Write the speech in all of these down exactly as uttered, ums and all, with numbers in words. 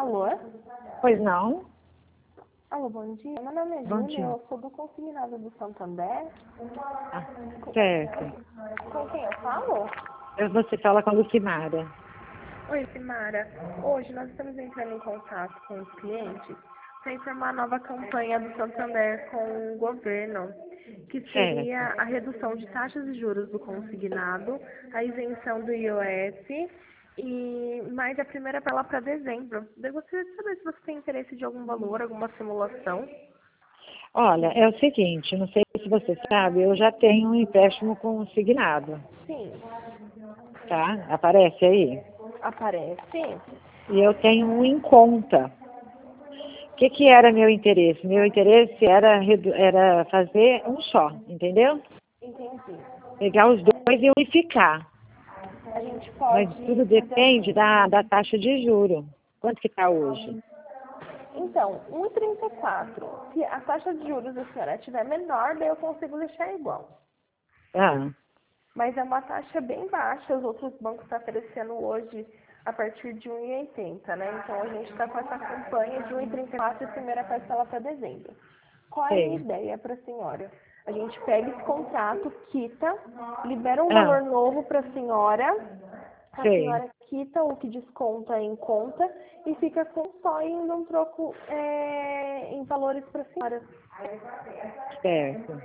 Alô? Pois não? Alô, bom dia. Meu nome é Bom Júlia, dia. eu sou do Consignado do Santander. Ah, certo. Com quem eu falo? Eu- Você fala com a Lucimara. Oi, Simara. Hoje nós estamos entrando em contato com os clientes para informar a nova campanha do Santander com o governo, que seria Certo. a redução de taxas de juros do consignado, a isenção do I O S e mais a primeira parcela para dezembro. Eu gostaria de saber se você tem interesse de algum valor, alguma simulação. Olha, é o seguinte, não sei se você sabe, eu já tenho um empréstimo consignado, Sim, tá? Aparece aí. aparece. E eu tenho um em conta. O que que era meu interesse? Meu interesse era, redu- era fazer um só, entendeu? Entendi. Pegar os dois e unificar. A gente Mas pode tudo fazer depende assim. da, da taxa de juro. Quanto que está hoje? Então, um e trinta e quatro. Se a taxa de juros da senhora estiver menor, daí eu consigo deixar igual. Ah, Mas é uma taxa bem baixa, os outros bancos estão oferecendo hoje a partir de um e oitenta, né? Então a gente está com essa campanha de um e trinta e quatro e a primeira parcela para dezembro. Qual é a minha sei. ideia para a senhora? A gente pega esse contrato, quita, libera um Ah, valor novo para a senhora, a sei. senhora quita o que desconta em conta e fica com só ainda um troco é, em valores para a senhora. Certo.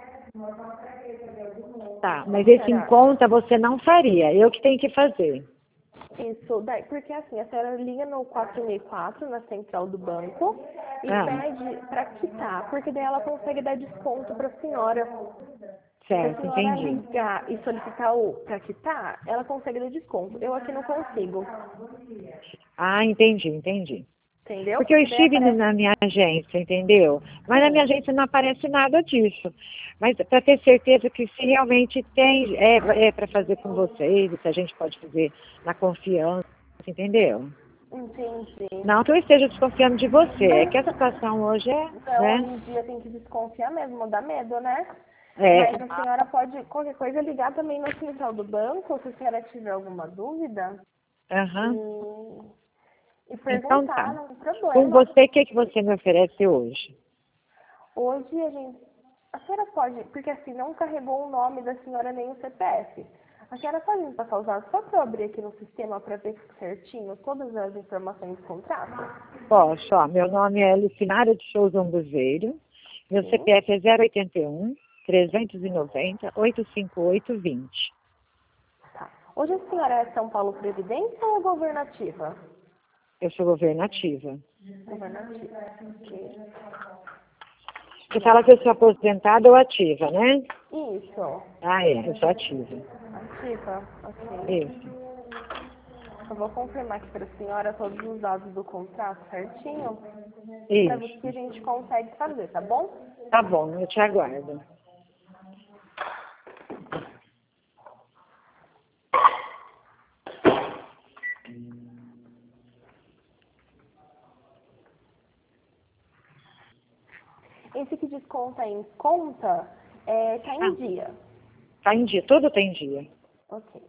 Tá, O que mas a esse senhora em acha? conta você não faria, eu que tenho que fazer. Isso, daí, porque assim, a senhora liga no quatro seis quatro, na central do banco, e Ah, pede para quitar, porque daí ela consegue dar desconto para a senhora. Se a certo, senhora entendi. ligar e solicitar o para quitar, ela consegue dar desconto. Eu aqui não consigo, Ah, entendi, entendi. entendeu? Porque eu Porque daí estive aparece na minha agência, entendeu? Mas na minha sim. agência não aparece nada disso. Mas para ter certeza que se realmente tem, é, é para fazer com vocês, se a gente pode fazer na confiança, entendeu? Entendi. Não que eu esteja desconfiando de você, é que a situação hoje é, Então, hoje né? em dia tem que desconfiar mesmo, dá medo, né? É, Mas a senhora pode, qualquer coisa, ligar também na central do banco, se a senhora tiver alguma dúvida, aham. e, e Então tá. perguntar, não tem Com problema. você, o que, que você me oferece hoje? Hoje a gente, a senhora pode, porque assim, não carregou o nome da senhora nem o C P F. A senhora pode me passar os dados só para eu abrir aqui no sistema para ver certinho todas as informações do contrato? Posso, ó, meu nome é Lucinara de Souza Umbuzeiro, meu Sim. C P F é zero oitenta e um, trezentos e noventa, oitocentos e cinquenta e oito, vinte. Tá. Hoje a senhora é São Paulo Previdência ou é governativa? Eu sou governativa. Governativa. Ok. Você fala que eu sou aposentada ou ativa, né? Isso. Ah, é, eu sou ativa. Ativa? Ok. Isso, Eu vou confirmar aqui para a senhora todos os dados do contrato certinho, para ver o que a isso. gente consegue fazer, tá bom? Tá bom, eu te aguardo. Esse que desconta em conta é, tá em Ah, dia. tá em dia, tudo tem dia. Ok.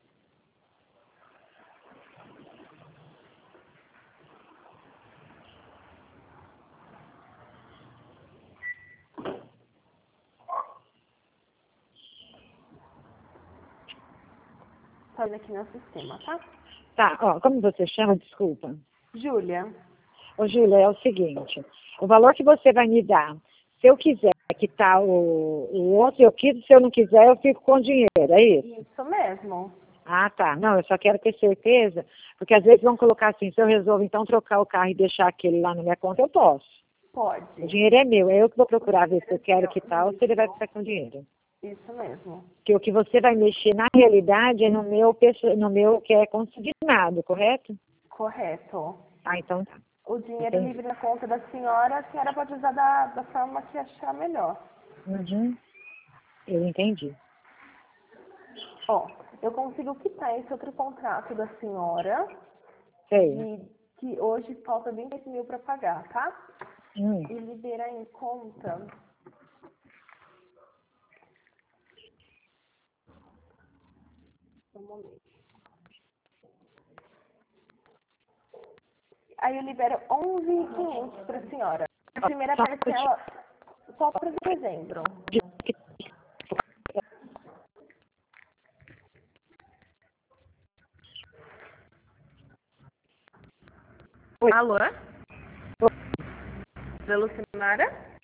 Faz aqui no sistema, tá? Tá, ó, como você chama, desculpa. Júlia. Ô, Júlia, é o seguinte, o valor que você vai me dar, se eu quiser quitar o, o outro, eu quito, se eu não quiser, eu fico com o dinheiro, é isso? Isso mesmo. Ah, tá. Não, eu só quero ter certeza, porque às vezes vão colocar assim, se eu resolvo então trocar o carro e deixar aquele lá na minha conta, eu posso. O Pode. dinheiro é meu, é eu que vou procurar ver se eu quero quitar ou se ele vai ficar com o dinheiro. Isso mesmo. Porque o que você vai mexer na realidade é no meu, perso- no meu que é consignado, correto? Correto. Ah, então tá. O dinheiro Entendi. livre na conta da senhora, a senhora pode usar da, da forma que achar melhor. Uhum. Eu entendi. Ó, eu consigo quitar esse outro contrato da senhora, Sei. de que hoje falta vinte e oito mil para pagar, tá? Hum. E liberar em conta. Um momento. aí eu libero onze mil e quinhentos para a senhora. A primeira parcela só para dezembro. Oi. Alô? Da Lucimara?